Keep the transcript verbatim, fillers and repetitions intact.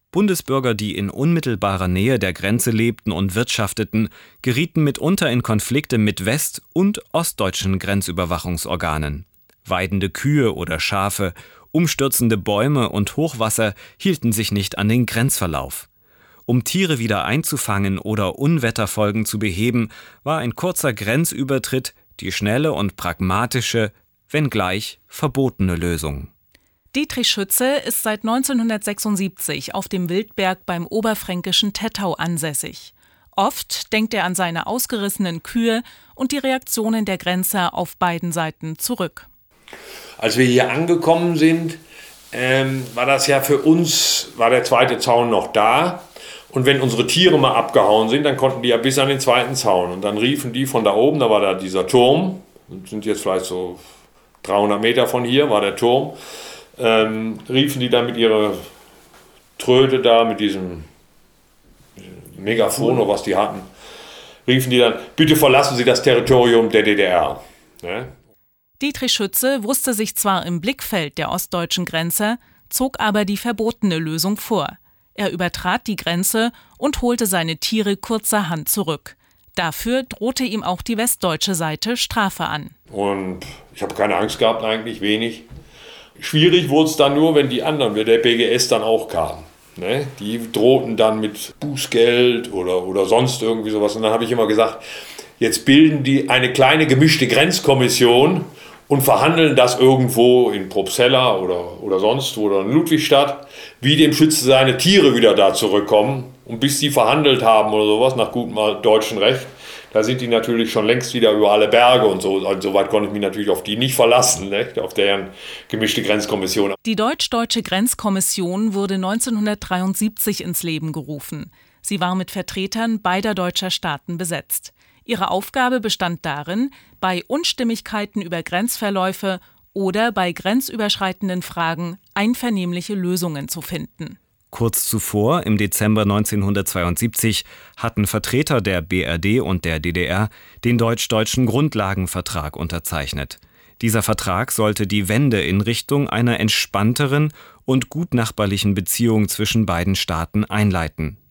Bundesbürger, die in unmittelbarer Nähe der Grenze lebten und wirtschafteten, gerieten mitunter in Konflikte mit west- und ostdeutschen Grenzüberwachungsorganen. Weidende Kühe oder Schafe, umstürzende Bäume und Hochwasser hielten sich nicht an den Grenzverlauf. Um Tiere wieder einzufangen oder Unwetterfolgen zu beheben, war ein kurzer Grenzübertritt die schnelle und pragmatische, wenngleich verbotene Lösung. Dietrich Schütze ist seit neunzehnhundertsechsundsiebzig auf dem Wildberg beim oberfränkischen Tettau ansässig. Oft denkt er an seine ausgerissenen Kühe und die Reaktionen der Grenzer auf beiden Seiten zurück. Als wir hier angekommen sind, ähm, war das ja für uns, war der zweite Zaun noch da. Und wenn unsere Tiere mal abgehauen sind, dann konnten die ja bis an den zweiten Zaun. Und dann riefen die von da oben, da war da dieser Turm, sind jetzt vielleicht so dreihundert Meter von hier, war der Turm. Ähm, riefen die dann mit ihrer Tröte da, mit diesem Megafon oder was die hatten, riefen die dann, bitte verlassen Sie das Territorium der D D R. Ne? Dietrich Schütze wusste sich zwar im Blickfeld der ostdeutschen Grenzer, zog aber die verbotene Lösung vor. Er übertrat die Grenze und holte seine Tiere kurzerhand zurück. Dafür drohte ihm auch die westdeutsche Seite Strafe an. Und ich habe keine Angst gehabt, eigentlich wenig. Schwierig wurde es dann nur, wenn die anderen, wenn der B G S dann auch kam. Ne? Die drohten dann mit Bußgeld oder, oder sonst irgendwie sowas. Und dann habe ich immer gesagt, jetzt bilden die eine kleine gemischte Grenzkommission und verhandeln das irgendwo in Probstzella oder, oder sonst wo oder in Ludwigstadt, wie dem Schütze seine Tiere wieder da zurückkommen. Und bis die verhandelt haben oder sowas, nach gutem deutschen Recht, da sind die natürlich schon längst wieder über alle Berge und so. Also soweit konnte ich mich natürlich auf die nicht verlassen, ne? Auf deren gemischte Grenzkommission. Die deutsch-deutsche Grenzkommission wurde neunzehnhundertdreiundsiebzig ins Leben gerufen. Sie war mit Vertretern beider deutscher Staaten besetzt. Ihre Aufgabe bestand darin, bei Unstimmigkeiten über Grenzverläufe oder bei grenzüberschreitenden Fragen einvernehmliche Lösungen zu finden. Kurz zuvor, im Dezember neunzehnhundertzweiundsiebzig, hatten Vertreter der B R D und der D D R den deutsch-deutschen Grundlagenvertrag unterzeichnet. Dieser Vertrag sollte die Wende in Richtung einer entspannteren und gutnachbarlichen Beziehung zwischen beiden Staaten einleiten.